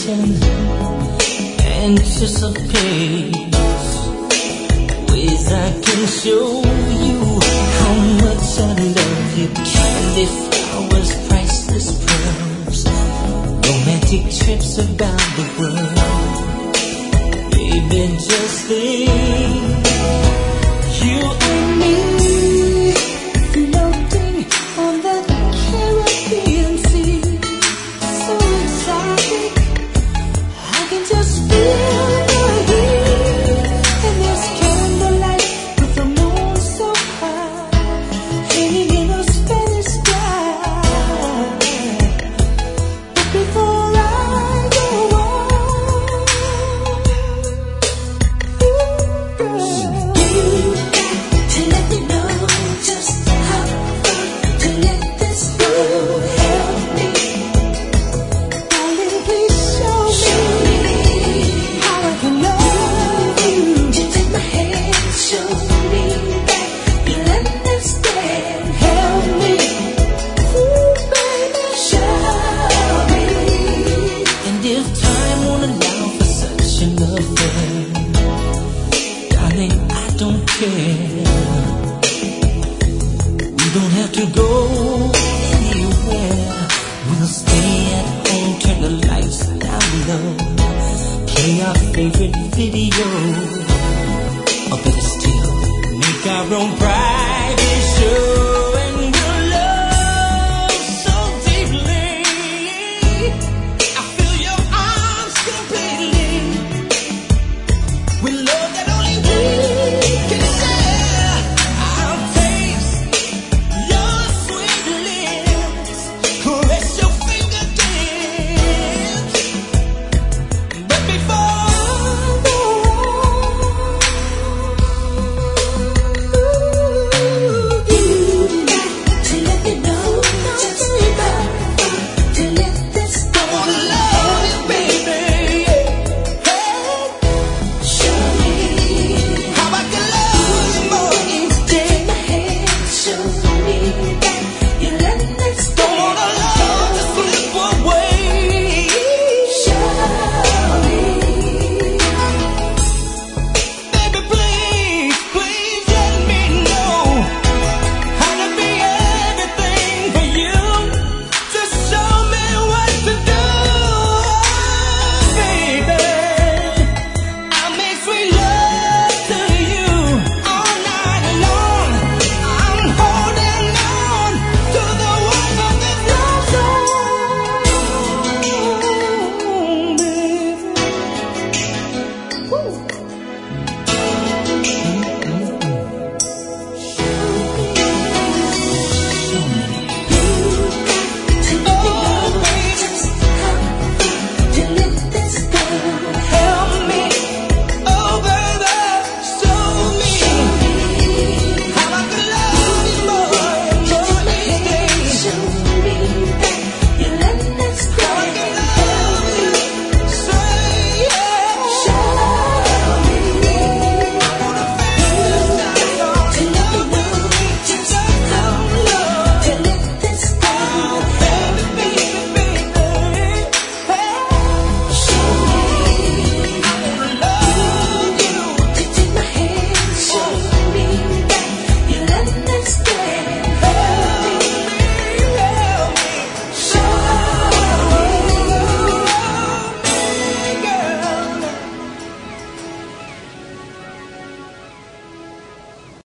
attention, anticipates ways I can show you how much I love you. Candy flowers, priceless pearls, romantic trips about the world. Baby, just think, you and me floating on that Caribbean Sea. So exotic, I can just feel the heat. And there's candlelight with the moon so high, hanging in a Spanish sky. But before I go on, girl, you got to let me know just how far to let this go. Help me, darling, please show me how I can love you. You take my hand, show me that you'll understand. Help me, ooh, baby, show me. And if time won't allow for such an affair, darling, I don't care. We don't have to go anywhere. We'll stay at home, turn the lights down low, play our favorite video, or better still, make our own pride.